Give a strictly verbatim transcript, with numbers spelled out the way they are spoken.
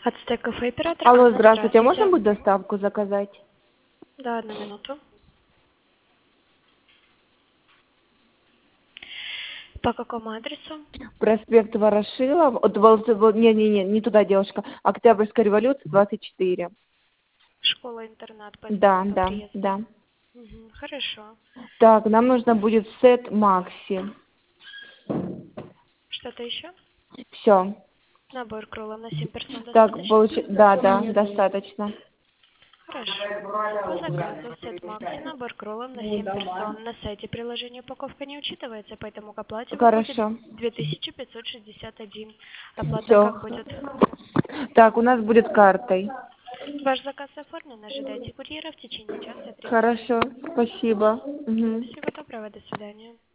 Ацтек кафе, оператор Алло, Анна, здравствуйте, а можно здравствуйте. будет доставку заказать? Да, одну минуту. По какому адресу? Проспект Ворошилов, от Волос- во- не, не, не, не туда, девушка. Октябрьская революция, двадцать четыре. Школа-интернат по Да, по да, приезду. да. Мгм, хорошо. Так, нам нужно будет сет Макси. Что-то еще? Все. Набор кроллов на семь персон Так, достаточно? получи... да, да, достаточно. Хорошо. По заказу сет Макси, набор кроллов на семь персон. На сайте приложения упаковка не учитывается, поэтому к оплате выходит Хорошо. две тысячи пятьсот шестьдесят один. Оплата Все. как будет? Так, у нас будет картой. Ваш заказ оформлен, ожидайте курьера в течение часа тридцати минут. Хорошо, спасибо. Мгм. Всего доброго, до свидания.